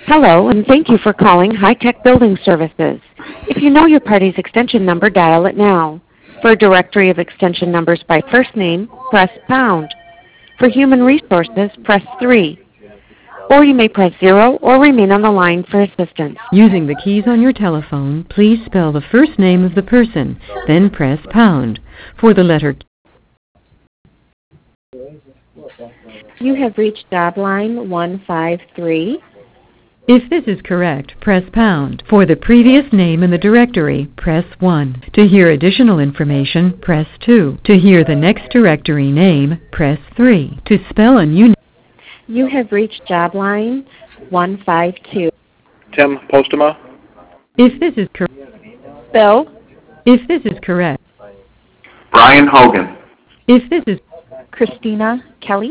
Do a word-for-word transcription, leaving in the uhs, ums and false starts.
Hello, and thank you for calling High Tech Building Services. If you know your party's extension number, dial it now. For a directory of extension numbers by first name, press pound. For human resources, press three. Or you may press zero or remain on the line for assistance. Using the keys on your telephone, please spell the first name of the person, then press pound. For the letter You have reached job line one five three. If this is correct, press pound. For the previous name in the directory, press one. To hear additional information, press two. To hear the next directory name, press three. To spell a new name, You have reached job line one five two. Tim Postema. if this is correct, Bill, if this is correct, Brian Hogan. if this is Christina Kelly.